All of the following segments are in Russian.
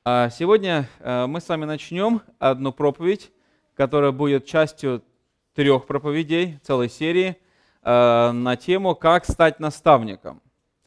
Сегодня мы с вами начнем одну проповедь, которая будет частью 3 проповедей, целой серии, на тему «Как стать наставником».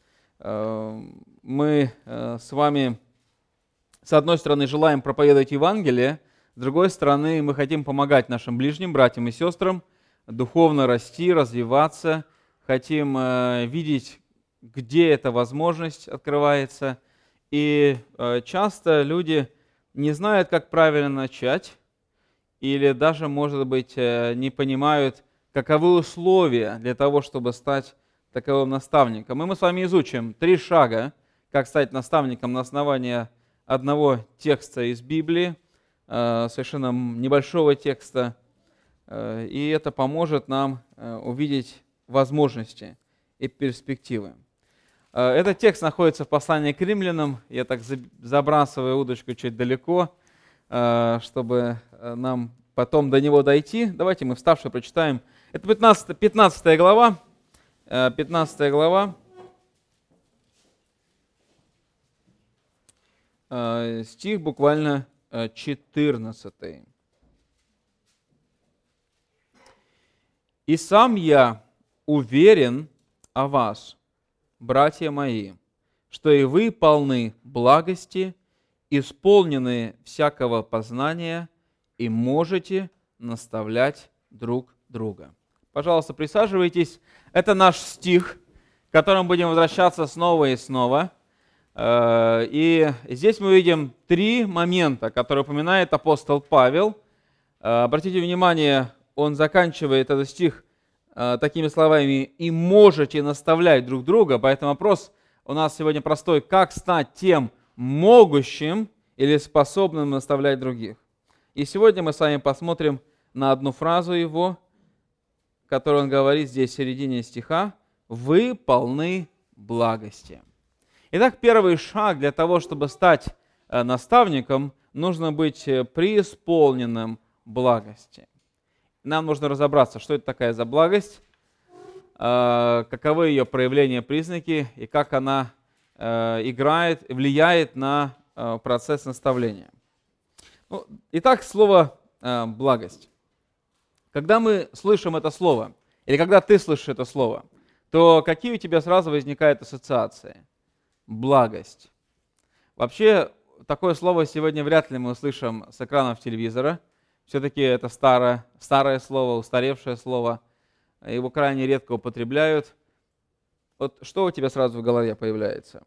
Мы с вами, с одной стороны, желаем проповедовать Евангелие, с другой стороны, мы хотим помогать нашим ближним, братьям и сестрам духовно расти, развиваться, хотим видеть, где эта возможность открывается. И часто люди не знают, как правильно начать, или даже, может быть, не понимают, каковы условия для того, чтобы стать таковым наставником. И мы с вами изучим 3 шага, как стать наставником на основании одного текста из Библии, совершенно небольшого текста, и это поможет нам увидеть возможности и перспективы. Этот текст находится в послании к римлянам. Я так забрасываю удочку чуть далеко, чтобы нам потом до него дойти. Давайте мы вставшие прочитаем. Это 15 глава. 15 глава. Стих буквально 14. «И сам я уверен о вас, братья мои, что и вы полны благости, исполнены всякого познания и можете наставлять друг друга». Пожалуйста, присаживайтесь. Это наш стих, к которому будем возвращаться снова и снова. И здесь мы видим 3 момента, которые упоминает апостол Павел. Обратите внимание, он заканчивает этот стих такими словами: «И можете наставлять друг друга». Поэтому вопрос у нас сегодня простой: как стать тем могущим или способным наставлять других? И сегодня мы с вами посмотрим на одну фразу его, которую он говорит здесь в середине стиха: «Вы полны благости». Итак, первый шаг для того, чтобы стать наставником, нужно быть преисполненным благости. Нам нужно разобраться, что это такая за благость, каковы ее проявления, признаки и как она играет, влияет на процесс наставления. Итак, слово «благость». Когда мы слышим это слово, или когда ты слышишь это слово, то какие у тебя сразу возникают ассоциации? Благость. Вообще, такое слово сегодня вряд ли мы услышим с экранов телевизора. Все-таки это старое слово, устаревшее слово. Его крайне редко употребляют. Вот что у тебя сразу в голове появляется?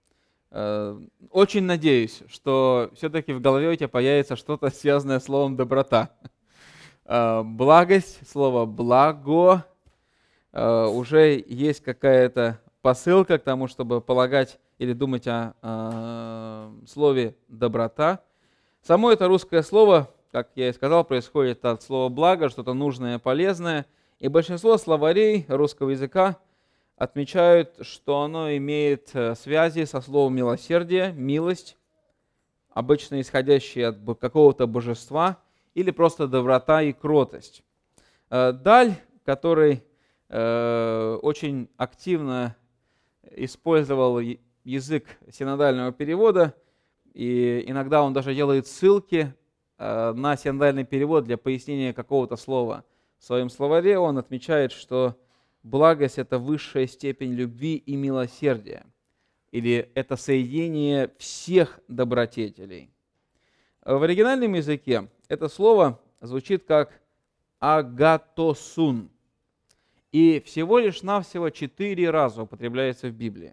Очень надеюсь, что все-таки в голове у тебя появится что-то, связанное с словом «доброта». Благость, слово «благо», уже есть какая-то посылка к тому, чтобы полагать или думать о слове «доброта». Само это русское слово, как я и сказал, происходит от слова «благо», что-то нужное, полезное. И большинство словарей русского языка отмечают, что оно имеет связи со словом «милосердие», «милость», обычно исходящие от какого-то божества, или просто доброта и кротость. Даль, который очень активно использовал язык синодального перевода, и иногда он даже делает ссылки на синодальный перевод для пояснения какого-то слова. В своем словаре он отмечает, что благость — это высшая степень любви и милосердия, или это соединение всех добродетелей. В оригинальном языке это слово звучит как агатосун, и всего лишь навсего 4 раза употребляется в Библии.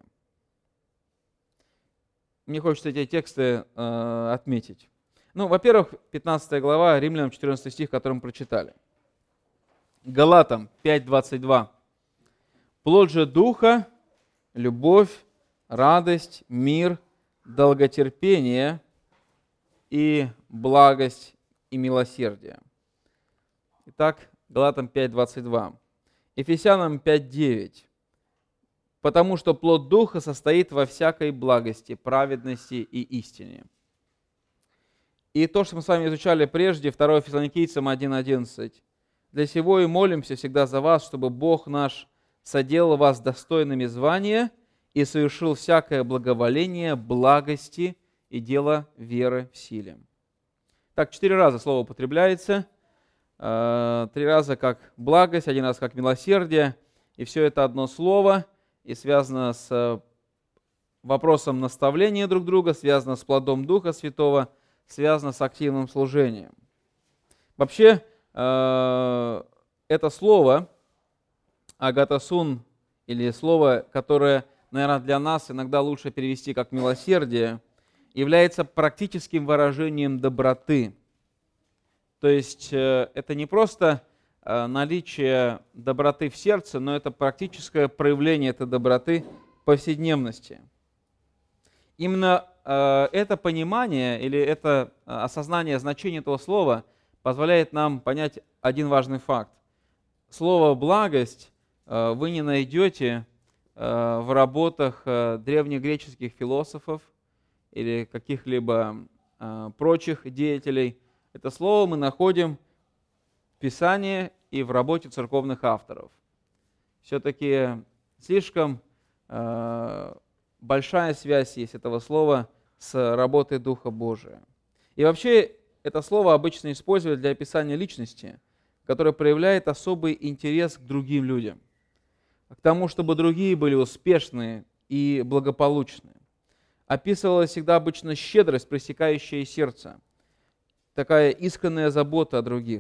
Мне хочется эти тексты отметить. Во-первых, 15 глава, Римлянам 14 стих, который мы прочитали. Галатам 5:22. «Плод же Духа — любовь, радость, мир, долготерпение и благость и милосердие». Итак, Галатам 5:22. Ефесянам 5:9. «Потому что плод Духа состоит во всякой благости, праведности и истине». И то, что мы с вами изучали прежде, 2 Фессалоникийцам 1:11. «Для сего и молимся всегда за вас, чтобы Бог наш соделал вас достойными звания и совершил всякое благоволение, благости и дело веры в силе. Так, 4 раза слово употребляется. 3 раза как благость, 1 раз как милосердие. И все это одно слово, и связано с вопросом наставления друг друга, связано с плодом Духа Святого, связано с активным служением. Вообще, это слово агатасун, или слово, которое, наверное, для нас иногда лучше перевести как милосердие, является практическим выражением доброты. То есть это не просто наличие доброты в сердце, но это практическое проявление этой доброты в повседневности. Именно это понимание или это осознание значения этого слова позволяет нам понять один важный факт. Слово «благость» вы не найдете в работах древнегреческих философов или каких-либо прочих деятелей. Это слово мы находим в Писании и в работе церковных авторов. Все-таки слишком большая связь есть этого слова с работой Духа Божия. И вообще это слово обычно используют для описания личности, которая проявляет особый интерес к другим людям, к тому, чтобы другие были успешные и благополучные. Описывалась всегда обычно щедрость, пресекающая сердце, такая искренняя забота о других.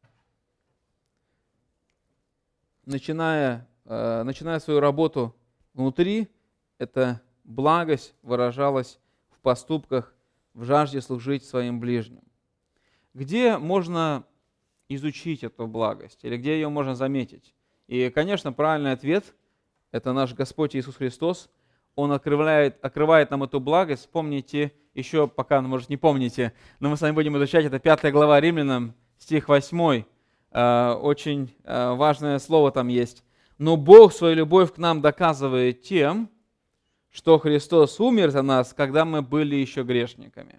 Начиная свою работу внутри, эта благость выражалась в поступках, в жажде служить своим ближним. Где можно изучить эту благость или где ее можно заметить? И, конечно, правильный ответ – это наш Господь Иисус Христос. Он открывает нам эту благость. Вспомните еще, пока, может, не помните, но мы с вами будем изучать, это 5 глава Римлянам, стих 8. Очень важное слово там есть. «Но Бог свою любовь к нам доказывает тем, что Христос умер за нас, когда мы были еще грешниками».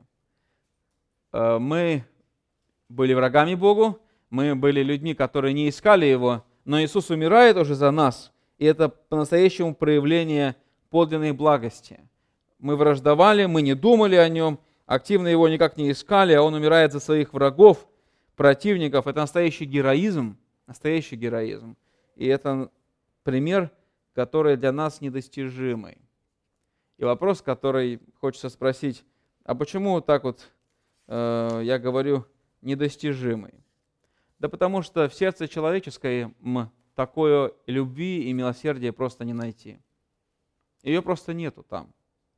Мы были врагами Богу, мы были людьми, которые не искали Его, но Иисус умирает уже за нас, и это по-настоящему проявление подлинной благости. Мы враждовали, мы не думали о Нем, активно Его никак не искали, а Он умирает за своих врагов, противников. Это настоящий героизм, И это пример, который для нас недостижимый. И вопрос, который хочется спросить, а почему так вот я говорю недостижимый? Да потому что в сердце человеческом такой любви и милосердия просто не найти. Ее просто нету там.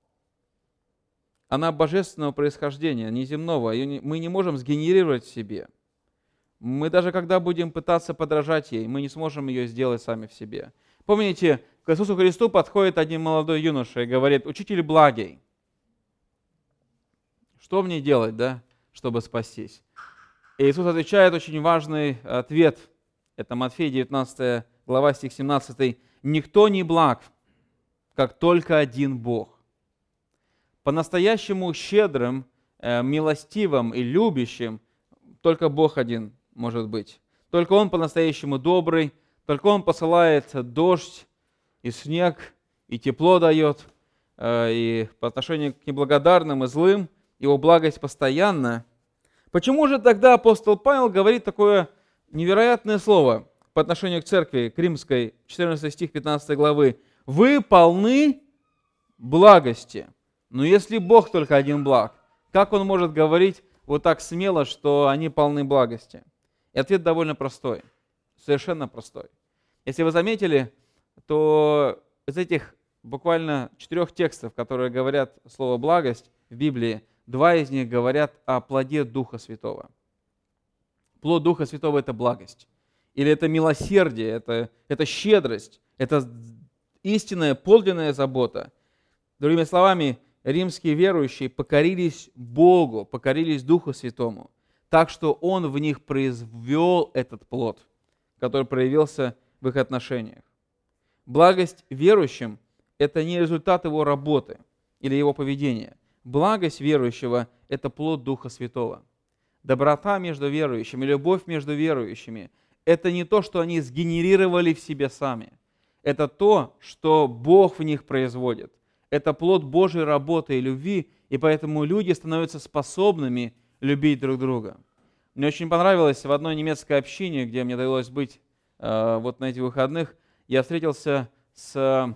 Она божественного происхождения, неземного. Мы не можем сгенерировать в себе. Мы даже когда будем пытаться подражать ей, мы не сможем ее сделать сами в себе. Помните, к Иисусу Христу подходит один молодой юноша и говорит: «Учитель благий, что мне делать, чтобы спастись?» И Иисус отвечает очень важный ответ. Это Матфея 19 глава, стих 17. «Никто не благ, как только один Бог». По-настоящему щедрым, милостивым и любящим только Бог один может быть. Только Он по-настоящему добрый, только Он посылает дождь и снег, и тепло дает, и по отношению к неблагодарным и злым Его благость постоянна. Почему же тогда апостол Павел говорит такое невероятное слово по отношению к церкви, к римской, 14 стих 15 главы? «Вы полны благости». Но если Бог только один благ, как Он может говорить вот так смело, что они полны благости? И ответ довольно простой, совершенно простой. Если вы заметили, то из этих буквально 4 текстов, которые говорят слово «благость» в Библии, 2 из них говорят о плоде Духа Святого. Плод Духа Святого – это благость. Или это милосердие, это щедрость, это истинная, подлинная забота. Другими словами, римские верующие покорились Богу, покорились Духу Святому, так что Он в них произвел этот плод, который проявился в их отношениях. Благость верующим – это не результат его работы или его поведения. Благость верующего – это плод Духа Святого. Доброта между верующими, любовь между верующими – это не то, что они сгенерировали в себе сами. Это то, что Бог в них производит. Это плод Божьей работы и любви, И поэтому люди становятся способными любить друг друга. Мне очень понравилось в одной немецкой общине, где мне довелось быть вот на этих выходных, я встретился с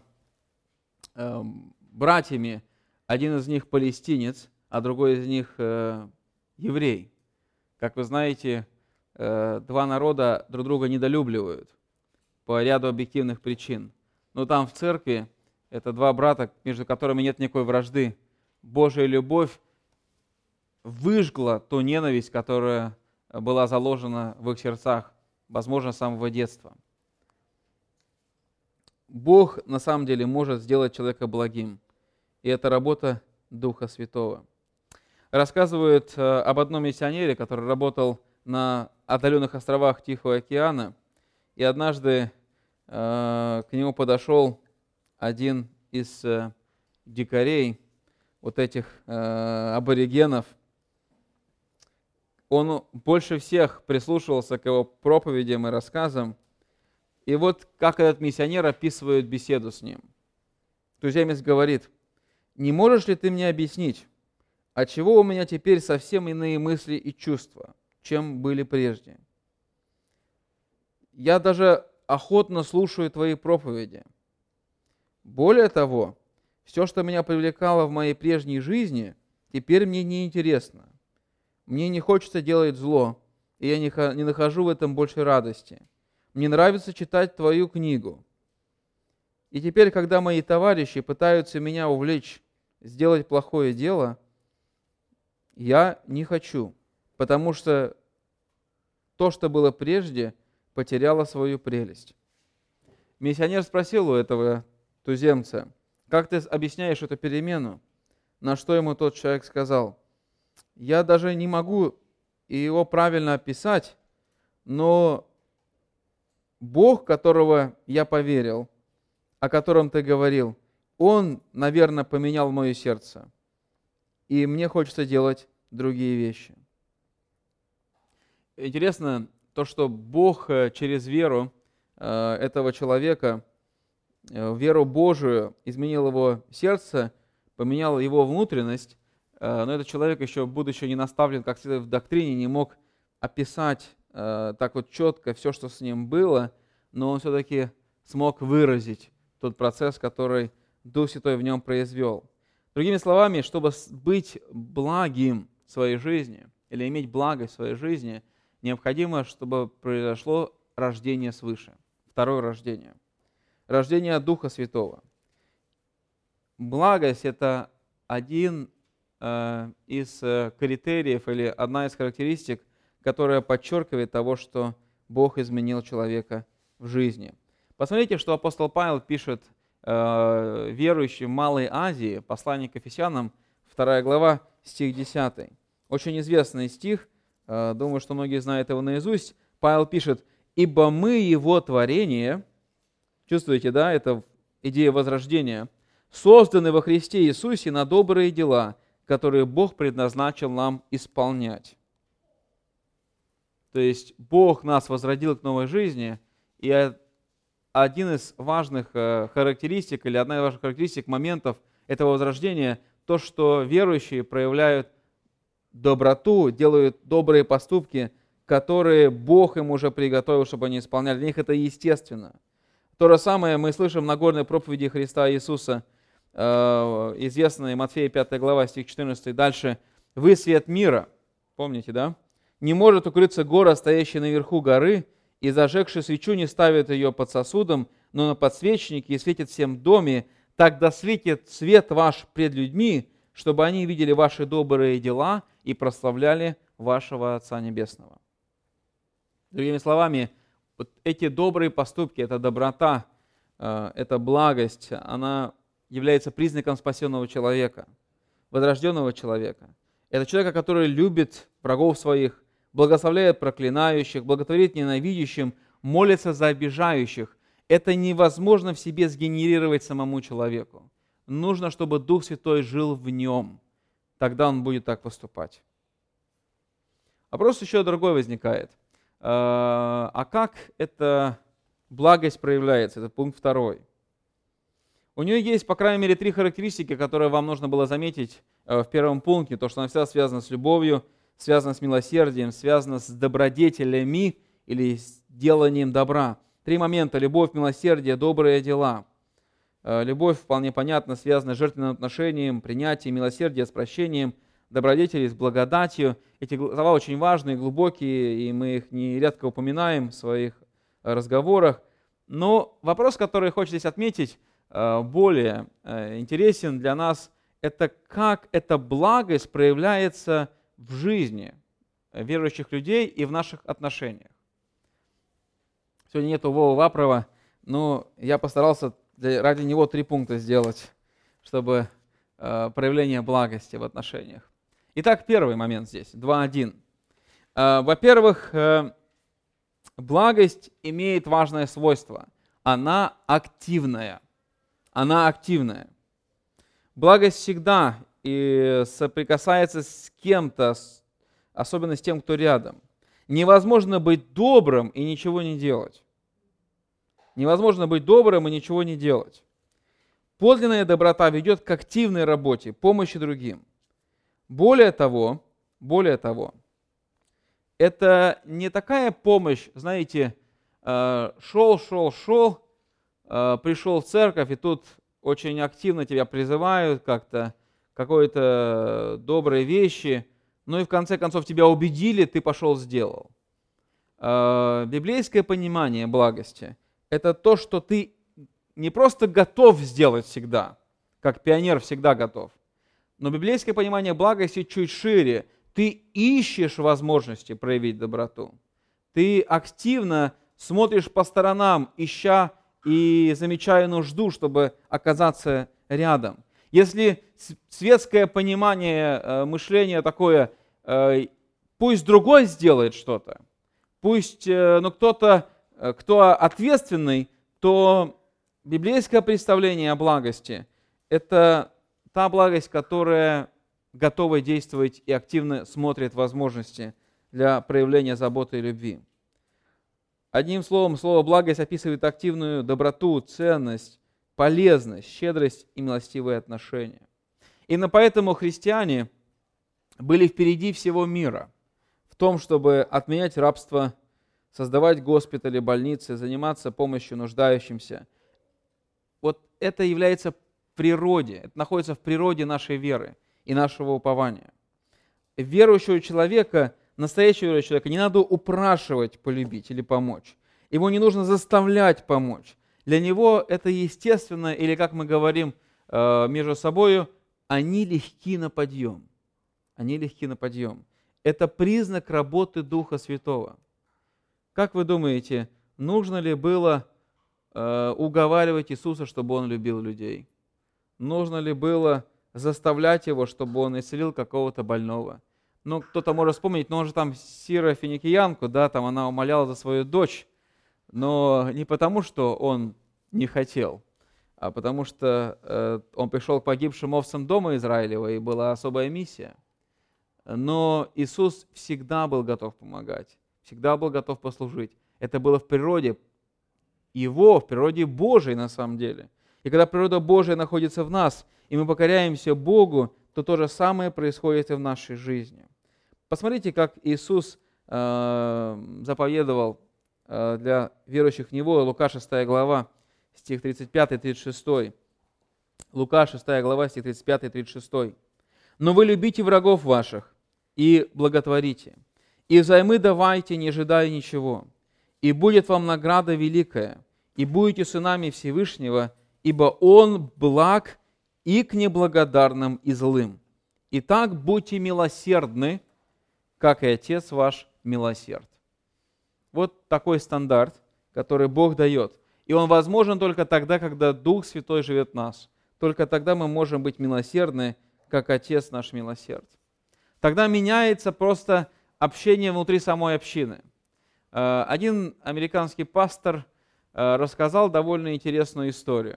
братьями. Один из них палестинец, а другой из них еврей. Как вы знаете, два народа друг друга недолюбливают по ряду объективных причин. Но там в церкви это два брата, между которыми нет никакой вражды. Божья любовь выжгла ту ненависть, которая была заложена в их сердцах, возможно, с самого детства. Бог на самом деле может сделать человека благим, и это работа Духа Святого. Рассказывают об одном миссионере, который работал на отдаленных островах Тихого океана, и однажды к нему подошел один из дикарей, вот этих аборигенов. Он больше всех прислушивался к его проповедям и рассказам. И вот как этот миссионер описывает беседу с ним. Туземец говорит: «Не можешь ли ты мне объяснить, отчего у меня теперь совсем иные мысли и чувства, чем были прежде? Я даже охотно слушаю твои проповеди. Более того, все, что меня привлекало в моей прежней жизни, теперь мне не интересно. Мне не хочется делать зло, и я не нахожу в этом больше радости. Мне нравится читать твою книгу. И теперь, когда мои товарищи пытаются меня увлечь сделать плохое дело, я не хочу, потому что то, что было прежде, потеряло свою прелесть». Миссионер спросил у этого туземца: «Как ты объясняешь эту перемену?» На что ему тот человек сказал: «Я даже не могу его правильно описать, но Бог, которого я поверил, о котором ты говорил, Он, наверное, поменял мое сердце, и мне хочется делать другие вещи». Интересно то, что Бог через веру этого человека, веру Божию, изменил его сердце, поменял его внутренность, но этот человек, еще будучи не наставлен как следует в доктрине, не мог описать так вот четко все, что с ним было, но он все-таки смог выразить тот процесс, который Дух Святой в нем произвел. Другими словами, чтобы быть благим в своей жизни или иметь благость в своей жизни, необходимо, чтобы произошло рождение свыше, второе рождение. Рождение от Духа Святого. Благость – это один из критериев или одна из характеристик, которая подчеркивает того, что Бог изменил человека в жизни. Посмотрите, что апостол Павел пишет верующим в Малой Азии, послание к Ефесянам, 2 глава, стих 10. Очень известный стих, думаю, что многие знают его наизусть. Павел пишет: «Ибо мы Его творение», чувствуете, да, это идея возрождения, «созданы во Христе Иисусе на добрые дела, которые Бог предназначил нам исполнять». То есть Бог нас возродил к новой жизни, и один из важных характеристик, или одна из важных характеристик моментов этого возрождения, то, что верующие проявляют доброту, делают добрые поступки, которые Бог им уже приготовил, чтобы они исполняли. Для них это естественно. То же самое мы слышим в Нагорной проповеди Христа Иисуса, известной Матфея 5 глава, стих 14, дальше. «Вы свет мира». Помните, да? «Не может укрыться гора, стоящая наверху горы, и, зажегши свечу, не ставит ее под сосудом, но на подсвечнике и светит всем доме. Тогда светит свет ваш пред людьми, чтобы они видели ваши добрые дела и прославляли вашего Отца Небесного». Другими словами, вот эти добрые поступки, эта доброта, эта благость, она является признаком спасенного человека, возрожденного человека. Это человека, который любит врагов своих, благословляет проклинающих, благотворит ненавидящим, молится за обижающих. Это невозможно в себе сгенерировать самому человеку. Нужно, чтобы Дух Святой жил в нем. Тогда он будет так поступать. Вопрос еще другой возникает. А как эта благость проявляется? Это пункт 2. У нее есть, по крайней мере, 3 характеристики, которые вам нужно было заметить в первом пункте. То, что она всегда связана с любовью, связана с милосердием, связана с добродетелями или с деланием добра. 3 момента: любовь, милосердие, добрые дела. Любовь, вполне понятно, связана с жертвенным отношением, принятием, милосердие с прощением, добродетели с благодатью. Эти слова очень важные, глубокие, и мы их нередко упоминаем в своих разговорах. Но вопрос, который хочу здесь отметить, более интересен для нас, это как эта благость проявляется в жизни верующих людей и в наших отношениях. Сегодня нету Вовы Вапрова, но я постарался ради него 3 пункта сделать, чтобы проявление благости в отношениях. Итак, первый момент здесь, 2.1. Во-первых, благость имеет важное свойство. Она активная. Она активная. Благость всегда и соприкасается с кем-то, особенно с тем, кто рядом. Невозможно быть добрым и ничего не делать. Невозможно быть добрым и ничего не делать. Подлинная доброта ведет к активной работе, помощи другим. Более того, это не такая помощь, знаете, шел, пришел в церковь, и тут очень активно тебя призывают как-то какой-то доброй вещи, ну и в конце концов тебя убедили, ты пошел сделал. Библейское понимание благости – это то, что ты не просто готов сделать всегда, как пионер всегда готов, но библейское понимание благости чуть шире. Ты ищешь возможности проявить доброту. Ты активно смотришь по сторонам, ища и замечая нужду, чтобы оказаться рядом. Если светское понимание мышления такое, пусть другой сделает что-то, пусть кто-то, кто ответственный, то библейское представление о благости – это та благость, которая готова действовать и активно смотрит возможности для проявления заботы и любви. Одним словом, слово «благость» описывает активную доброту, ценность, полезность, щедрость и милостивые отношения. Именно поэтому христиане были впереди всего мира в том, чтобы отменять рабство, создавать госпитали, больницы, заниматься помощью нуждающимся. Вот это является природе, это находится в природе нашей веры и нашего упования. Верующего человека, настоящего верующего человека, не надо упрашивать полюбить или помочь. Его не нужно заставлять помочь. Для него это естественно, или, как мы говорим между собой, они легки на подъем. Они легки на подъем. Это признак работы Духа Святого. Как вы думаете, нужно ли было уговаривать Иисуса, чтобы Он любил людей? Нужно ли было заставлять Его, чтобы Он исцелил какого-то больного? Ну, кто-то может вспомнить, но он же там сирофиникиянку, да, там она умоляла за свою дочь, но не потому, что он не хотел, а потому что он пришел к погибшим овцам дома Израилева, и была особая миссия. Но Иисус всегда был готов помогать, всегда был готов послужить. Это было в природе Его, в природе Божией на самом деле. И когда природа Божия находится в нас, и мы покоряемся Богу, то то же самое происходит и в нашей жизни. Посмотрите, как Иисус заповедовал для верующих в Него, Лука 6 глава, стих 35-36. Лука 6 глава, стих 35-36. «Но вы любите врагов ваших и благотворите, и взаймы давайте, не ожидая ничего, и будет вам награда великая, и будете сынами Всевышнего, ибо Он благ и к неблагодарным и злым. Итак, будьте милосердны, как и Отец ваш милосерд». Вот такой стандарт, который Бог дает. И он возможен только тогда, когда Дух Святой живет в нас. Только тогда мы можем быть милосердны, как Отец наш милосерд. Тогда меняется просто общение внутри самой общины. Один американский пастор рассказал довольно интересную историю.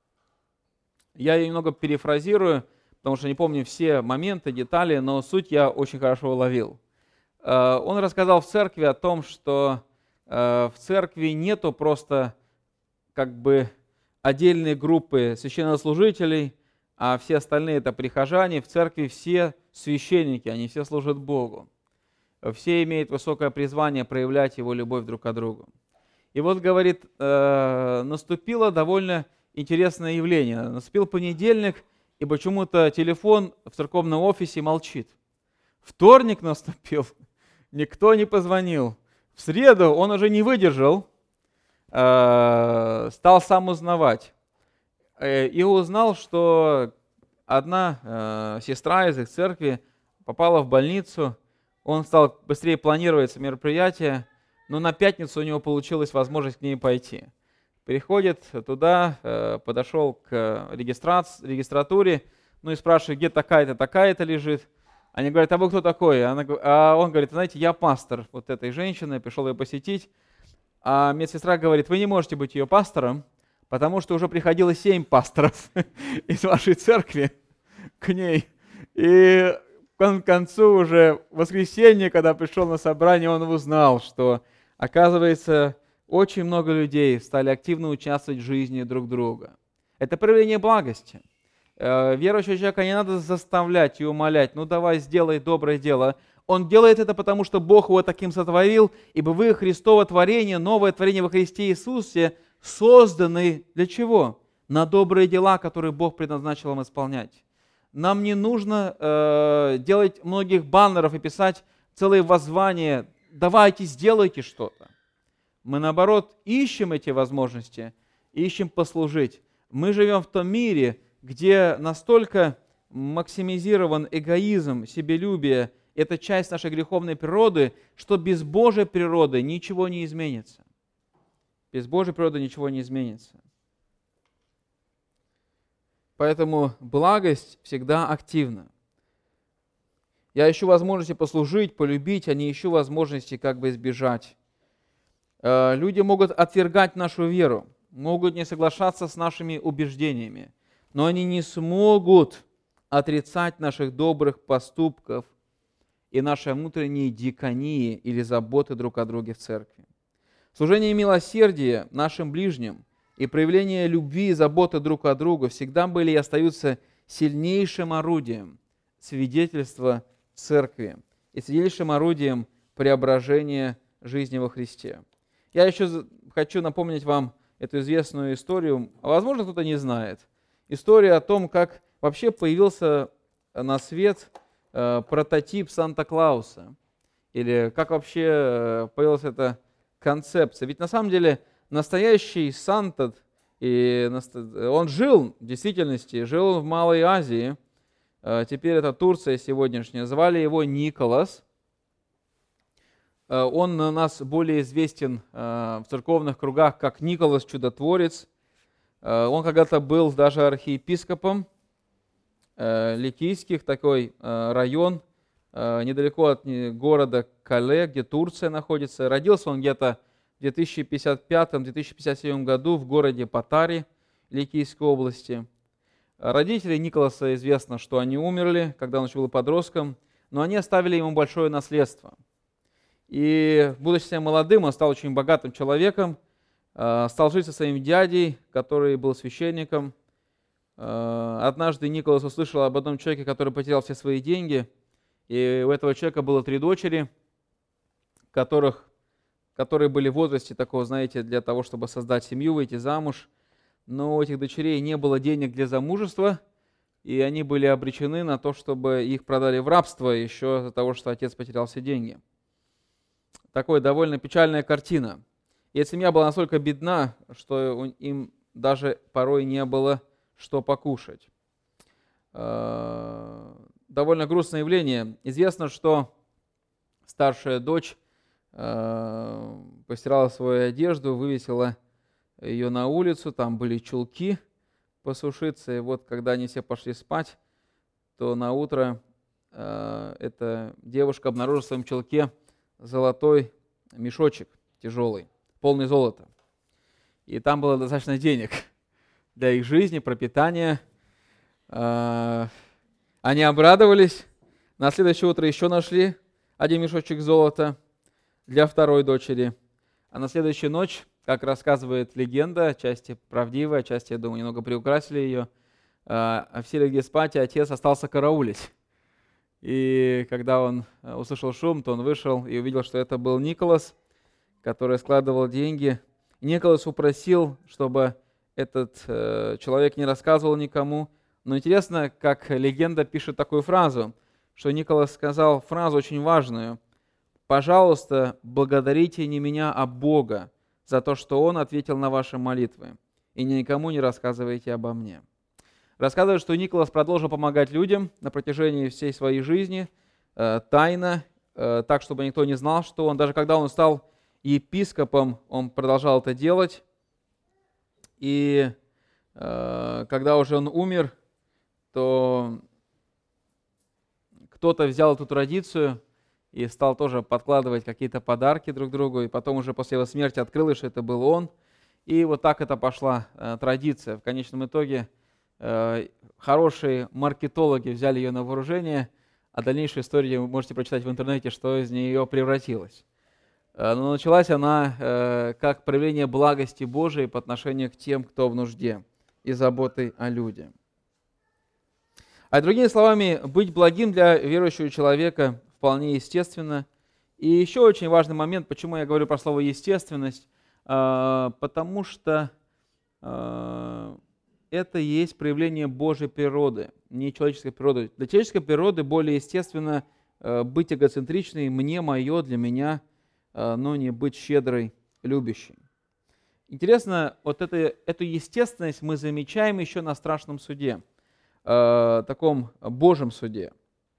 Я ее немного перефразирую, потому что не помню все моменты, детали, но суть я очень хорошо уловил. Он рассказал в церкви о том, что в церкви нету просто как бы отдельные группы священнослужителей, а все остальные это прихожане. В церкви все священники, они все служат Богу. Все имеют высокое призвание проявлять Его любовь друг к другу. И вот, говорит, наступило довольно интересное явление. Наступил понедельник, и почему-то телефон в церковном офисе молчит. Вторник наступил, никто не позвонил. В среду он уже не выдержал, стал сам узнавать. И узнал, что одна сестра из их церкви попала в больницу. Он стал быстрее планировать мероприятие, но на пятницу у него получилась возможность к ней пойти. Приходит туда, подошел к регистратуре, ну и спрашивает, где такая-то, такая-то лежит. Они говорят, а вы кто такой? А он говорит, знаете, я пастор вот этой женщины, пришел ее посетить. А медсестра говорит, вы не можете быть ее пастором, потому что уже приходило 7 пасторов из вашей церкви к ней. И к концу уже воскресенья, когда пришел на собрание, он узнал, что, оказывается, очень много людей стали активно участвовать в жизни друг друга. Это проявление благости. Верующего человека не надо заставлять и умолять, ну давай, сделай доброе дело. Он делает это потому, что Бог его таким сотворил, ибо вы Христово творение, новое творение во Христе Иисусе, созданы для чего? На добрые дела, которые Бог предназначил вам исполнять. Нам не нужно делать многих баннеров и писать целые воззвания, давайте, сделайте что-то. Мы, наоборот, ищем эти возможности, ищем послужить. Мы живем в том мире, где настолько максимизирован эгоизм, себелюбие, это часть нашей греховной природы, что без Божьей природы ничего не изменится. Без Божьей природы ничего не изменится. Поэтому благость всегда активна. Я ищу возможности послужить, полюбить, а не ищу возможности как бы избежать. Люди могут отвергать нашу веру, могут не соглашаться с нашими убеждениями, но они не смогут отрицать наших добрых поступков и нашей внутренней диаконии или заботы друг о друге в церкви. Служение милосердия нашим ближним и проявление любви и заботы друг о друге всегда были и остаются сильнейшим орудием свидетельства церкви и сильнейшим орудием преображения жизни во Христе. Я еще хочу напомнить вам эту известную историю, возможно, кто-то не знает. История о том, как вообще появился на свет прототип Санта-Клауса, или как вообще появилась эта концепция. Ведь на самом деле настоящий Санта, он жил в действительности, жил в Малой Азии, теперь это Турция сегодняшняя, звали его Николас. Он у нас более известен в церковных кругах как Николас Чудотворец. Он когда-то был даже архиепископом Ликийских, такой район, недалеко от города Кале, где Турция находится. Родился он где-то в 2055-2057 году в городе Патари Ликийской области. Родители Николаса известно, что они умерли, когда он еще был подростком, но они оставили ему большое наследство. И, будучи молодым, он стал очень богатым человеком, стал жить со своим дядей, который был священником. Однажды Николас услышал об одном человеке, который потерял все свои деньги, и у этого человека было 3 дочери, которые были в возрасте такого, знаете, для того, чтобы создать семью, выйти замуж. Но у этих дочерей не было денег для замужества, и они были обречены на то, чтобы их продали в рабство еще из-за того, что отец потерял все деньги. Такая довольно печальная картина. И эта семья была настолько бедна, что им даже порой не было что покушать. Довольно грустное явление. Известно, что старшая дочь постирала свою одежду, вывесила ее на улицу, там были чулки посушиться, и вот когда они все пошли спать, то на утро эта девушка обнаружила в своем чулке золотой мешочек тяжелый, полный золота. И там было достаточно денег для их жизни, пропитания. Они обрадовались. На следующее утро еще нашли один мешочек золота для второй дочери. А на следующую ночь как рассказывает легенда, отчасти правдивая, отчасти, я думаю, немного приукрасили ее, в Сирии-Геспате отец остался караулить. И когда он услышал шум, то он вышел и увидел, что это был Николас, который складывал деньги. И Николас упросил, чтобы этот человек не рассказывал никому. Но интересно, как легенда пишет такую фразу, что Николас сказал фразу очень важную: «Пожалуйста, благодарите не меня, а Бога за то, что Он ответил на ваши молитвы, и никому не рассказывайте обо мне». Рассказывают, что Николас продолжил помогать людям на протяжении всей своей жизни, тайно, так, чтобы никто не знал, что он, даже когда он стал епископом, он продолжал это делать. И когда уже он умер, то кто-то взял эту традицию и стал тоже подкладывать какие-то подарки друг другу, и потом уже после его смерти открылось, что это был он. И вот так это пошла традиция. В конечном итоге хорошие маркетологи взяли ее на вооружение, а дальнейшую историю вы можете прочитать в интернете, что из нее превратилось. Но началась она как проявление благости Божией по отношению к тем, кто в нужде, и заботой о людях. А другими словами, быть благим для верующего человека вполне естественно. И еще очень важный момент, почему я говорю про слово «естественность», потому что это и есть проявление Божьей природы, не человеческой природы. Для человеческой природы более естественно быть эгоцентричной, мне, мое, для меня, но не быть щедрой, любящей. Интересно, вот эту естественность мы замечаем еще на страшном суде, таком Божьем суде.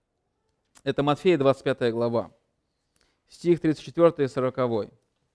Это Матфея, 25 глава, стих 34 и 40.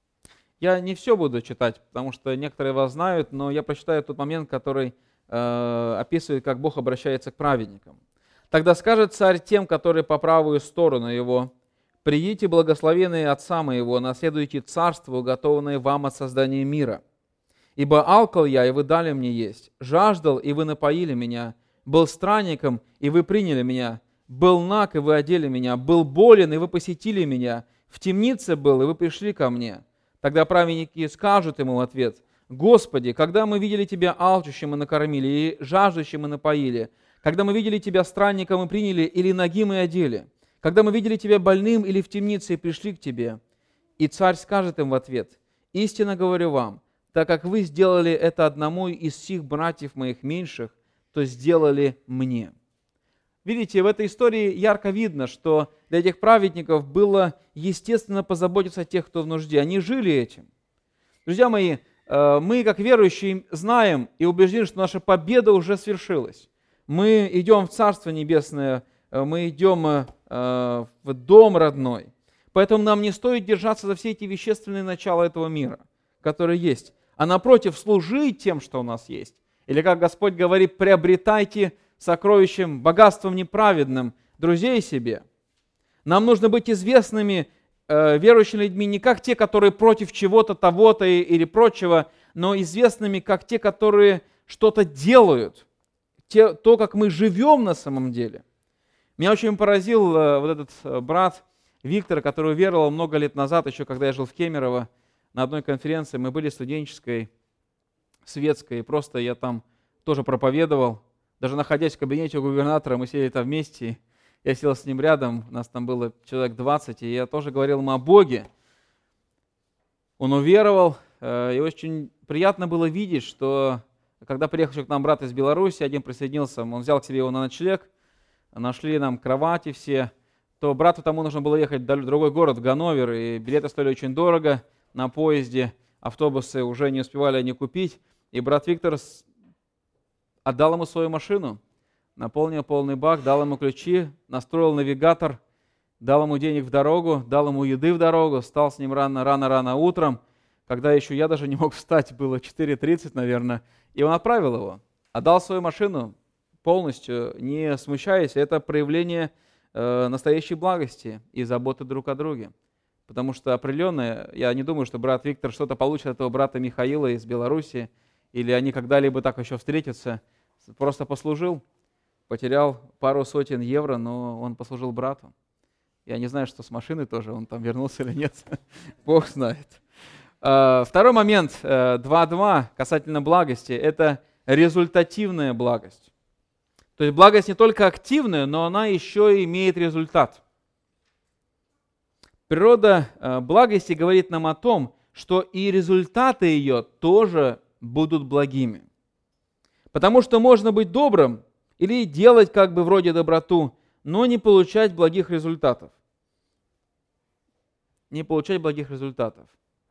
Я не все буду читать, потому что некоторые вас знают, но я прочитаю тот момент, который описывает, как Бог обращается к праведникам. «Тогда скажет царь тем, которые по правую сторону его: придите, благословенные Отца моего, наследуйте царство, уготованное вам от создания мира. Ибо алкал я, и вы дали мне есть, жаждал, и вы напоили меня, был странником, и вы приняли меня, был наг, и вы одели меня, был болен, и вы посетили меня, в темнице был, и вы пришли ко мне». Тогда праведники скажут ему в ответ: «Господи, когда мы видели Тебя алчущим и накормили, и жаждущим и напоили, когда мы видели Тебя странником и приняли, или нагим и одели, когда мы видели Тебя больным или в темнице и пришли к Тебе?» И царь скажет им в ответ: «Истинно говорю вам, так как вы сделали это одному из сих братьев моих меньших, то сделали мне». Видите, в этой истории ярко видно, что для этих праведников было естественно позаботиться о тех, кто в нужде. Они жили этим. Друзья мои, мы, как верующие, знаем и убеждены, что наша победа уже свершилась. Мы идем в Царство Небесное, мы идем в дом родной. Поэтому нам не стоит держаться за все эти вещественные начала этого мира, которые есть, а напротив, служить тем, что у нас есть. Или, как Господь говорит, приобретайте сокровищем, богатством неправедным друзей себе. Нам нужно быть известными верующими людьми не как те, которые против чего-то, того-то или прочего, но известными как те, которые что-то делают, то, как мы живем на самом деле. Меня очень поразил вот этот брат Виктор, который уверовал много лет назад, еще когда я жил в Кемерово, на одной конференции. Мы были студенческой, светской, и просто я там тоже проповедовал. Даже находясь в кабинете у губернатора, мы сидели там вместе. Я сел с ним рядом, нас там было человек 20, и я тоже говорил ему о Боге. Он уверовал, и очень приятно было видеть, что когда приехал к нам брат из Беларуси, один присоединился, он взял к себе его на ночлег, нашли нам кровати все, то брату тому нужно было ехать в другой город, в Ганновер, и билеты стоили очень дорого на поезде, автобусы уже не успевали они купить, и брат Виктор отдал ему свою машину, наполнил полный бак, дал ему ключи, настроил навигатор, дал ему денег в дорогу, дал ему еды в дорогу, встал с ним рано-рано утром, когда еще я даже не мог встать, было 4:30, наверное, и он отправил его, отдал свою машину полностью, не смущаясь. Это проявление настоящей благости и заботы друг о друге. Потому что определенно, я не думаю, что брат Виктор что-то получит от этого брата Михаила из Беларуси, или они когда-либо так еще встретятся. Просто послужил, потерял пару сотен евро, но он послужил брату. Я не знаю, что с машиной тоже, он там вернулся или нет, Бог знает. Второй момент, 2.2, касательно благости, это результативная благость. То есть благость не только активная, но она еще и имеет результат. Природа благости говорит нам о том, что и результаты ее тоже будут благими. Потому что можно быть добрым или делать как бы вроде доброту, но не получать благих результатов. Не получать благих результатов.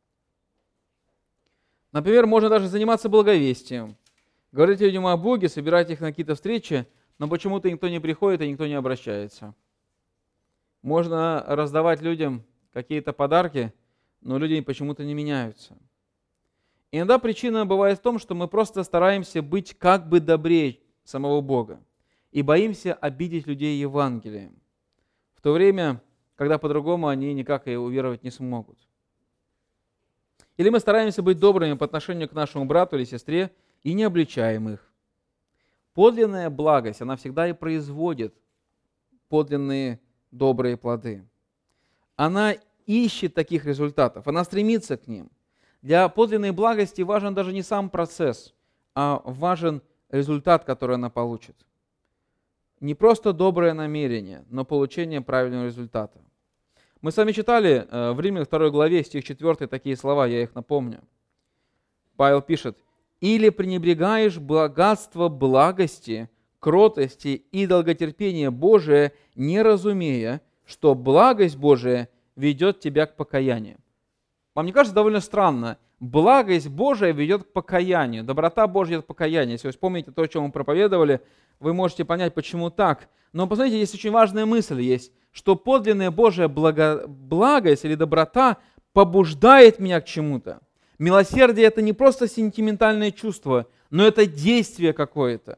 Например, можно даже заниматься благовестием. Говорить людям о Боге, собирать их на какие-то встречи, но почему-то никто не приходит и никто не обращается. Можно раздавать людям какие-то подарки, но люди почему-то не меняются. Иногда причина бывает в том, что мы просто стараемся быть как бы добрее самого Бога и боимся обидеть людей Евангелием, в то время, когда по-другому они никак и уверовать не смогут. Или мы стараемся быть добрыми по отношению к нашему брату или сестре и не обличаем их. Подлинная благость, она всегда и производит подлинные добрые плоды. Она ищет таких результатов, она стремится к ним. Для подлинной благости важен даже не сам процесс, а важен результат, который она получит. Не просто доброе намерение, но получение правильного результата. Мы с вами читали в Римлянам 2 главе, стих 4, такие слова, я их напомню. Павел пишет: «Или пренебрегаешь богатство благости, кротости и долготерпения Божия, не разумея, что благость Божия ведет тебя к покаянию». Вам не кажется довольно странно? Благость Божия ведет к покаянию, доброта Божья ведет к покаянию. Если вы вспомните то, о чем мы проповедовали, вы можете понять, почему так. Но посмотрите, здесь очень важная мысль есть, что подлинная Божья благость или доброта побуждает меня к чему-то. Милосердие – это не просто сентиментальное чувство, но это действие какое-то.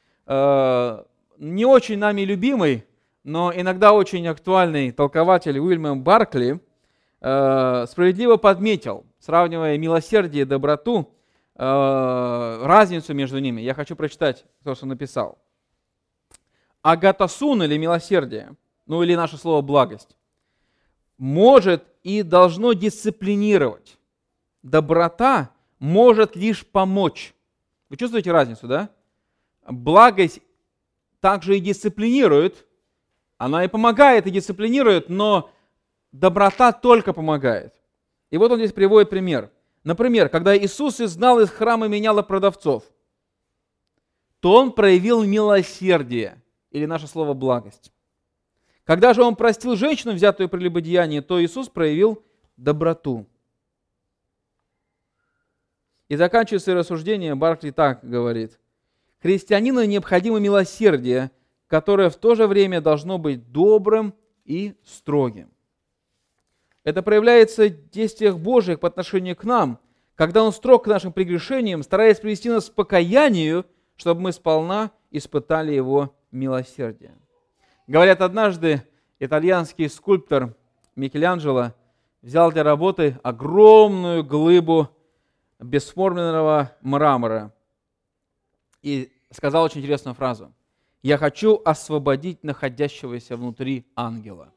Не очень нами любимый, но иногда очень актуальный толкователь Уильям Баркли справедливо подметил, сравнивая милосердие и доброту, разницу между ними. Я хочу прочитать то, что он написал. Агатосун или милосердие, ну или наше слово благость, может и должно дисциплинировать. Доброта может лишь помочь. Вы чувствуете разницу, да? Благость также и дисциплинирует, она и помогает, и дисциплинирует, но доброта только помогает. И вот он здесь приводит пример. Например, когда Иисус изгнал из храма и менял продавцов, то он проявил милосердие, или наше слово благость. Когда же он простил женщину, взятую при прелюбодеянии, то Иисус проявил доброту. И заканчивая свои рассуждения, Баркли так говорит: христианину необходимо милосердие, которое в то же время должно быть добрым и строгим. Это проявляется в действиях Божьих по отношению к нам, когда Он строг к нашим прегрешениям, стараясь привести нас к покаянию, чтобы мы сполна испытали Его милосердие. Говорят, однажды итальянский скульптор Микеланджело взял для работы огромную глыбу бесформенного мрамора и сказал очень интересную фразу: «Я хочу освободить находящегося внутри ангела».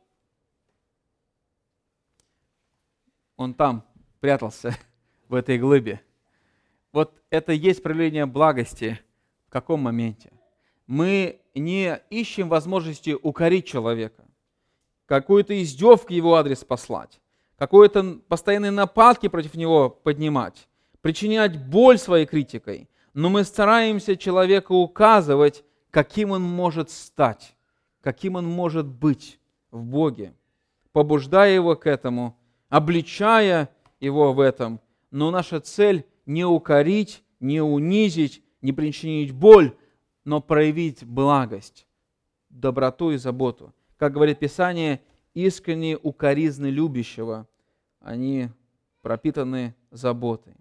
Он там прятался, в этой глыбе. Вот это и есть проявление благости. В каком моменте? Мы не ищем возможности укорить человека, какую-то издевку в его адрес послать, какие-то постоянные нападки против него поднимать, причинять боль своей критикой, но мы стараемся человеку указывать, каким он может стать, каким он может быть в Боге, побуждая его к этому, обличая его в этом. Но наша цель не укорить, не унизить, не причинить боль, но проявить благость, доброту и заботу. Как говорит Писание, искренние укоризны любящего, они пропитаны заботой.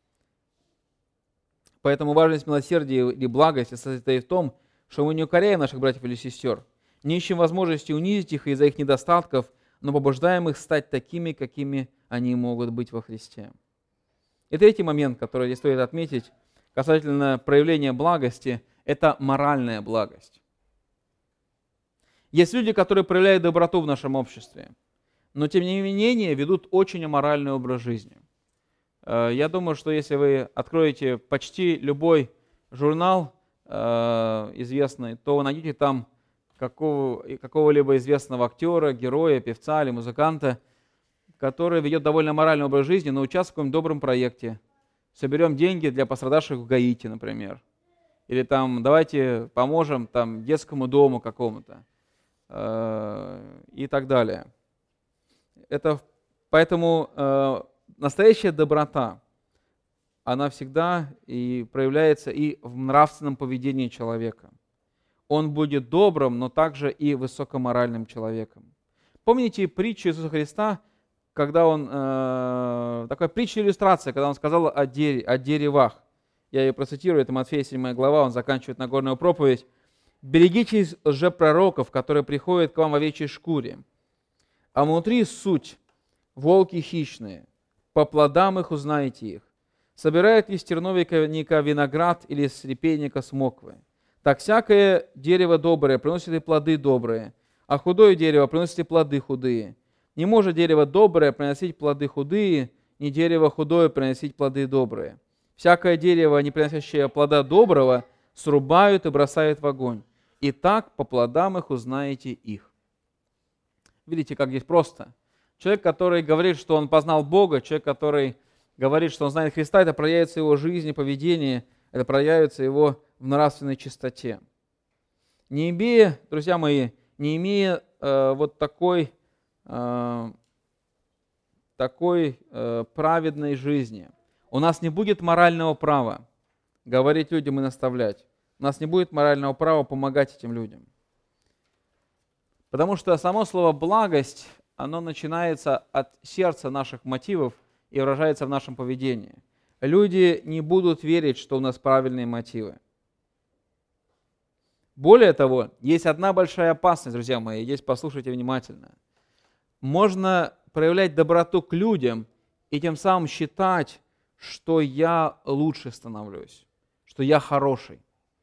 Поэтому важность милосердия и благости состоит в том, что мы не укоряем наших братьев или сестер, не ищем возможности унизить их из-за их недостатков, но побуждаем их стать такими, какими они могут быть во Христе. И третий момент, который здесь стоит отметить, касательно проявления благости, это моральная благость. Есть люди, которые проявляют доброту в нашем обществе, но тем не менее ведут очень аморальный образ жизни. Я думаю, что если вы откроете почти любой журнал известный, то вы найдете там какого-либо известного актера, героя, певца или музыканта, который ведет довольно моральный образ жизни, но участвует в каком-то добром проекте. Соберем деньги для пострадавших в Гаити, например. Или там давайте поможем там детскому дому какому-то и так далее. Поэтому настоящая доброта, она всегда и проявляется и в нравственном поведении человека. Он будет добрым, но также и высокоморальным человеком. Помните притчу Иисуса Христа, когда он, такая притча-иллюстрация, когда он сказал о деревах. Я ее процитирую, это Матфея 7 глава, он заканчивает Нагорную проповедь. «Берегитесь лжепророков, которые приходят к вам в овечьей шкуре, а внутри суть волки хищные, по плодам их узнаете их. Собирают ли с терновника виноград или с репейника смоквы? Так всякое дерево доброе приносит и плоды добрые, а худое дерево приносит и плоды худые. Не может дерево доброе приносить плоды худые, ни дерево худое приносить плоды добрые. Всякое дерево, не приносящее плода доброго, срубают и бросают в огонь. И так по плодам их узнаете их». Видите, как здесь просто. Человек, который говорит, что он познал Бога, человек, который говорит, что он знает Христа, это проявится в его жизни, поведении, это проявится его в нравственной чистоте. Не имея, друзья мои, не имея вот такой праведной жизни, у нас не будет морального права говорить людям и наставлять. У нас не будет морального права помогать этим людям. Потому что само слово «благость», оно начинается от сердца наших мотивов и выражается в нашем поведении. Люди не будут верить, что у нас правильные мотивы. Более того, есть одна большая опасность, друзья мои, здесь послушайте внимательно. Можно проявлять доброту к людям и тем самым считать, что я лучше становлюсь, что я хороший.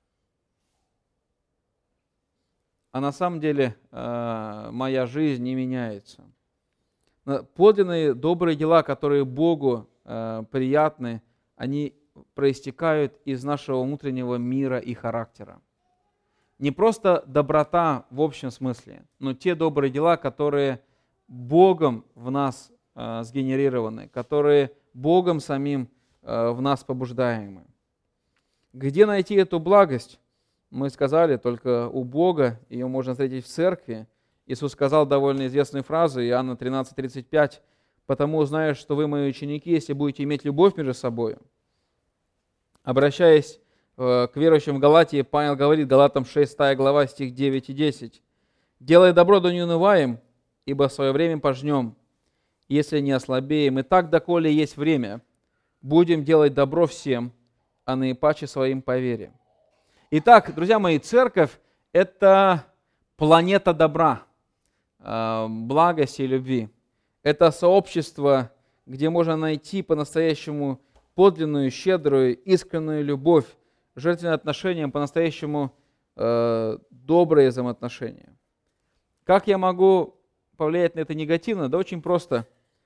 А на самом деле моя жизнь не меняется. Подлинные добрые дела, которые Богу приятны, они проистекают из нашего внутреннего мира и характера. Не просто доброта в общем смысле, но те добрые дела, которые Богом в нас сгенерированы, которые Богом самим в нас побуждаемы. Где найти эту благость? Мы сказали, только у Бога, ее можно встретить в церкви. Иисус сказал довольно известную фразу, Иоанна 13:35, «Потому узнаю, что вы мои ученики, если будете иметь любовь между собой». Обращаясь к верующим в Галатии, Павел говорит, Галатам 6 глава, стих 9 и 10, «Делая добро, да не унываем, ибо в свое время пожнем, если не ослабеем. И так, доколе есть время, будем делать добро всем, а наипаче своим по вере». Итак, друзья мои, церковь – это планета добра, благости и любви. Это сообщество, где можно найти по-настоящему подлинную, щедрую, искреннюю любовь, жертвенные отношения, по-настоящему добрые взаимоотношения. Как я могу повлиять на это негативно? Да очень просто.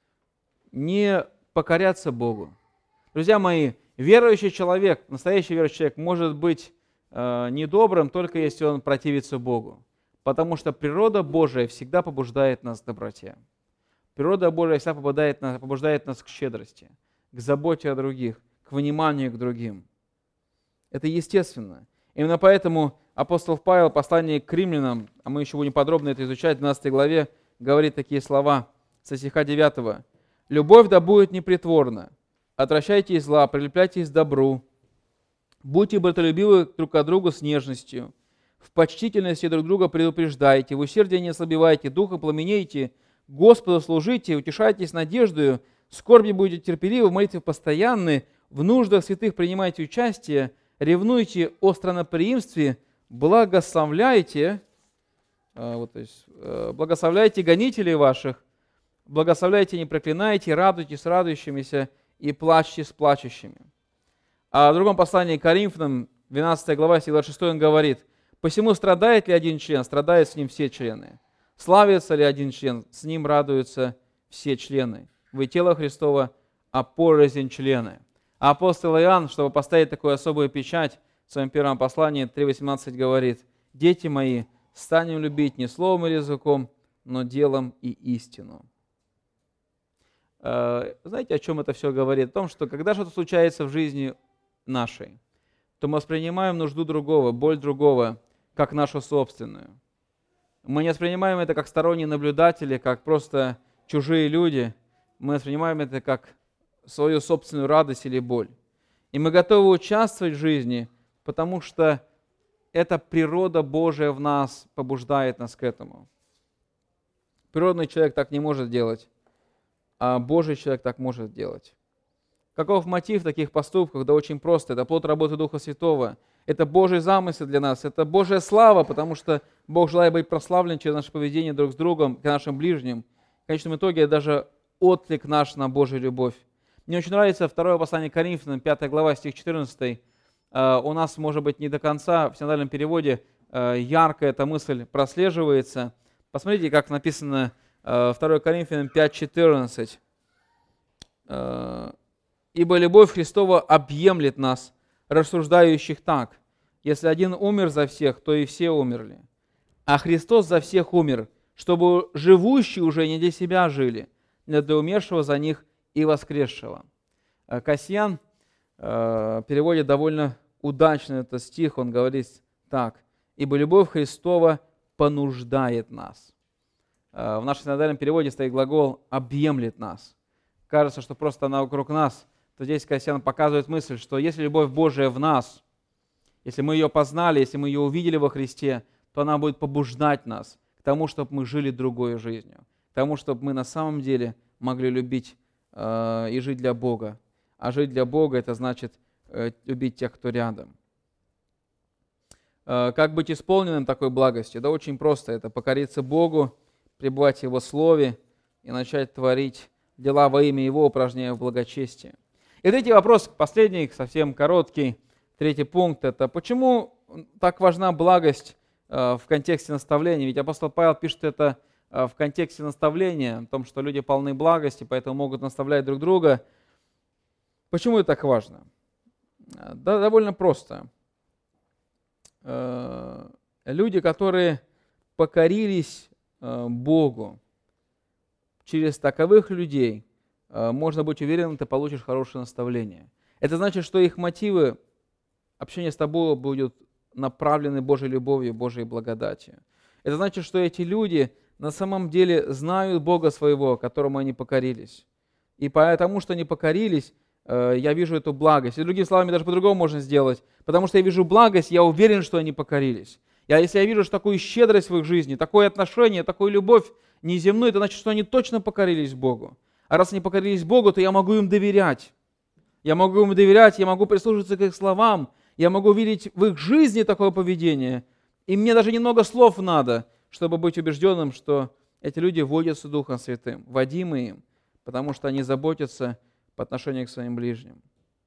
Не покоряться Богу. Друзья мои, верующий человек, настоящий верующий человек может быть недобрым, только если он противится Богу. Потому что природа Божия всегда побуждает нас к доброте. Природа Божия всегда побуждает нас к щедрости, к заботе о других, к вниманию к другим. Это естественно. Именно поэтому апостол Павел в послании к римлянам, а мы еще будем подробно это изучать в 12 главе, говорит такие слова со стиха 9. «Любовь да будет непритворна, отвращайтесь зла, прилепляйтесь к добру, будьте братолюбивы друг к другу с нежностью, в почтительности друг друга предупреждайте, в усердии не ослабевайте, духом пламенейте, Господу служите, утешайтесь надеждою, в скорби будете терпеливы, в молитве постоянны, в нуждах святых принимайте участие, ревнуйте о странноприимстве, благословляйте гонителей ваших, благословляйте, не проклинайте, радуйтесь с радующимися и плачьте с плачущими». А в другом послании к Коринфянам, 12 глава, стих 26, он говорит: «Посему страдает ли один член, страдают с ним все члены. Славится ли один член, с ним радуются все члены. Вы тело Христово, а порознь члены. А апостол Иоанн, чтобы поставить такую особую печать, в своем первом послании 3:18 говорит: «Дети мои, станем любить не словом или языком, но делом и истину». Знаете, о чем это все говорит? О том, что когда что-то случается в жизни нашей, то мы воспринимаем нужду другого, боль другого, как нашу собственную. Мы не воспринимаем это как сторонние наблюдатели, как просто чужие люди. Мы воспринимаем это как свою собственную радость или боль. И мы готовы участвовать в жизни, потому что эта природа Божия в нас побуждает нас к этому. Природный человек так не может делать, а Божий человек так может делать. Каков мотив таких поступков? Да очень просто. Это плод работы Духа Святого. Это Божий замысел для нас. Это Божья слава, потому что Бог желает быть прославлен через наше поведение друг с другом, к нашим ближним. В конечном итоге это даже отклик наш на Божью любовь. Мне очень нравится второе послание к Коринфянам, 5 глава, стих 14. У нас, может быть, не до конца в синодальном переводе ярко эта мысль прослеживается. Посмотрите, как написано 2 Коринфянам 5:14. «Ибо любовь Христова объемлет нас, рассуждающих так: если один умер за всех, то и все умерли. А Христос за всех умер, чтобы живущие уже не для себя жили, но для умершего за них и воскресшего». Кассиан переводит довольно удачно этот стих. Он говорит так: «Ибо любовь Христова понуждает нас». В нашем синодальном переводе стоит глагол «объемлет нас». Кажется, что просто она вокруг нас. То здесь Кассиан показывает мысль, что если любовь Божия в нас, если мы ее познали, если мы ее увидели во Христе, то она будет побуждать нас к тому, чтобы мы жили другой жизнью, к тому, чтобы мы на самом деле могли любить и жить для Бога. А жить для Бога — это значит любить тех, кто рядом. Как быть исполненным такой благостью? Да очень просто. Это покориться Богу, пребывать в Его Слове и начать творить дела во имя Его, упражняя в благочестии. И третий вопрос, последний, совсем короткий, третий пункт, это почему так важна благость в контексте наставления? Ведь апостол Павел пишет это в контексте наставления, о том, что люди полны благости, поэтому могут наставлять друг друга. Почему это так важно? Да, довольно просто. Люди, которые покорились Богу, через таковых людей можно быть уверенным, ты получишь хорошее наставление. Это значит, что их мотивы общения с тобой будут направлены Божьей любовью, Божьей благодатью. Это значит, что эти люди на самом деле знают Бога своего, которому они покорились. И потому, что они покорились, я вижу эту благость. И другими словами, даже по-другому можно сделать. Потому что я вижу благость, я уверен, что они покорились. Если я вижу такую щедрость в их жизни, такое отношение, такую любовь неземную, это значит, что они точно покорились Богу. А раз они покорились Богу, то я могу им доверять. Я могу им доверять, я могу прислушиваться к их словам, я могу видеть в их жизни такое поведение. И мне даже немного слов надо, чтобы быть убежденным, что эти люди водятся Духом Святым, водимы им, потому что они заботятся по отношению к своим ближним.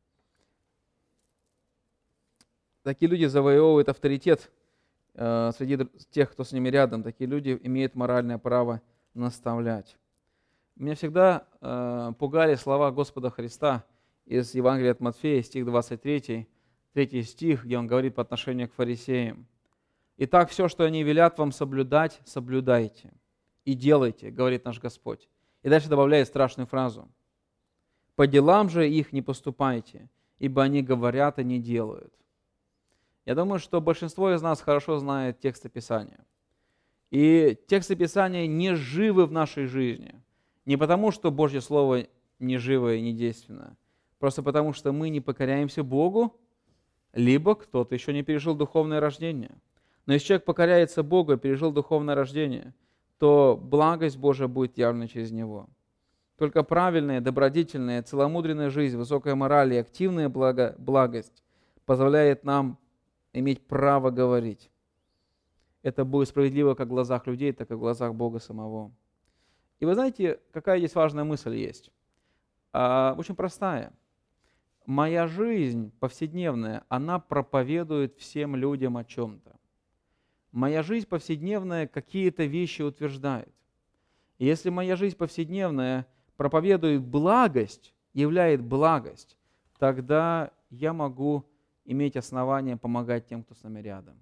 Такие люди завоевывают авторитет среди тех, кто с ними рядом. Такие люди имеют моральное право наставлять. Меня всегда пугали слова Господа Христа из Евангелия от Матфея, стих 23, 3 стих, где Он говорит по отношению к фарисеям. «Итак, все, что они велят вам соблюдать, соблюдайте и делайте, говорит наш Господь». И дальше добавляет страшную фразу: «По делам же их не поступайте, ибо они говорят и не делают». Я думаю, что большинство из нас хорошо знает тексты Писания. И тексты Писания не живы в нашей жизни. Не потому, что Божье Слово не живо и не действенно, просто потому, что мы не покоряемся Богу, либо кто-то еще не пережил духовное рождение. Но если человек покоряется Богу и пережил духовное рождение, то благость Божия будет явлена через него. Только правильная, добродетельная, целомудренная жизнь, высокая мораль и активная благость позволяет нам иметь право говорить. Это будет справедливо как в глазах людей, так и в глазах Бога самого. И вы знаете, какая здесь важная мысль есть? Очень простая. Моя жизнь повседневная, она проповедует всем людям о чем-то. Моя жизнь повседневная какие-то вещи утверждает. И если моя жизнь повседневная проповедует благость, являет благость, тогда я могу иметь основания помогать тем, кто с нами рядом.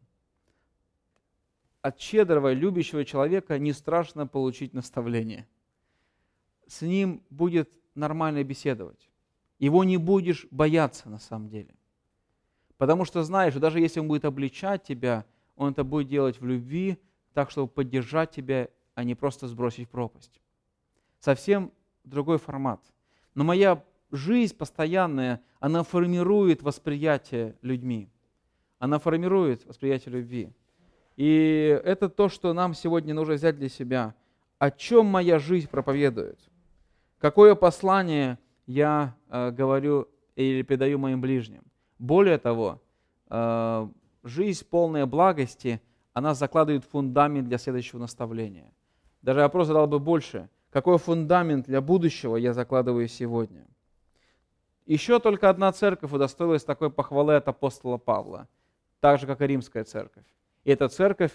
От щедрого, любящего человека не страшно получить наставление. С ним будет нормально беседовать. Его не будешь бояться на самом деле. Потому что знаешь, что даже если он будет обличать тебя, он это будет делать в любви, так, чтобы поддержать тебя, а не просто сбросить в пропасть. Совсем другой формат. Но моя жизнь постоянная, она формирует восприятие людьми. Она формирует восприятие любви. И это то, что нам сегодня нужно взять для себя. О чем моя жизнь проповедует? Какое послание я говорю или передаю моим ближним? Более того, жизнь полная благости, она закладывает фундамент для следующего наставления. Даже вопрос задал бы больше. Какой фундамент для будущего я закладываю сегодня? Еще только одна церковь удостоилась такой похвалы от апостола Павла, так же, как и римская церковь. И эта церковь,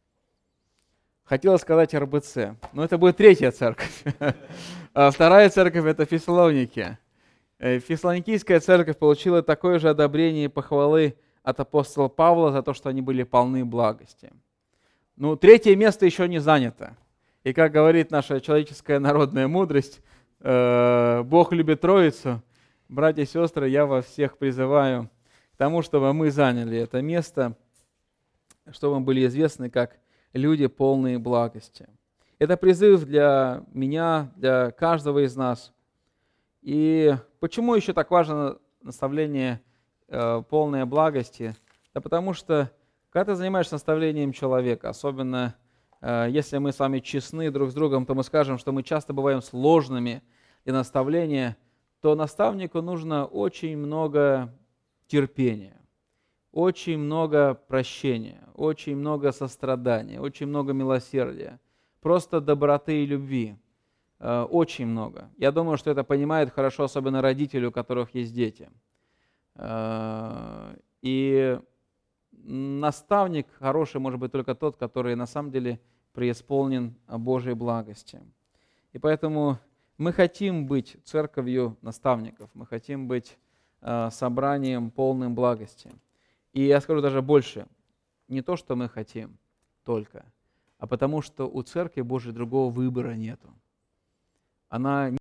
хотела сказать РБЦ, но это будет третья церковь. А вторая церковь – это Фессалоники. Фессалоникийская церковь получила такое же одобрение и похвалы от апостола Павла за то, что они были полны благости. Ну, третье место еще не занято. И как говорит наша человеческая народная мудрость, Бог любит Троицу. Братья и сестры, я вас всех призываю к тому, чтобы мы заняли это место, чтобы мы были известны как люди, полные благости. Это призыв для меня, для каждого из нас. И почему еще так важно наставление полной благости? Да потому что, когда ты занимаешься наставлением человека, особенно если мы с вами честны друг с другом, то мы скажем, что мы часто бываем сложными для наставления, то наставнику нужно очень много терпения, очень много прощения, очень много сострадания, очень много милосердия, просто доброты и любви. Очень много. Я думаю, что это понимает хорошо, особенно родители, у которых есть дети. И наставник хороший может быть только тот, который на самом деле преисполнен Божьей благости. И поэтому мы хотим быть церковью наставников, мы хотим быть собранием полным благости. И я скажу даже больше, не то, что мы хотим только, а потому что у Церкви Божьей другого выбора нету. Она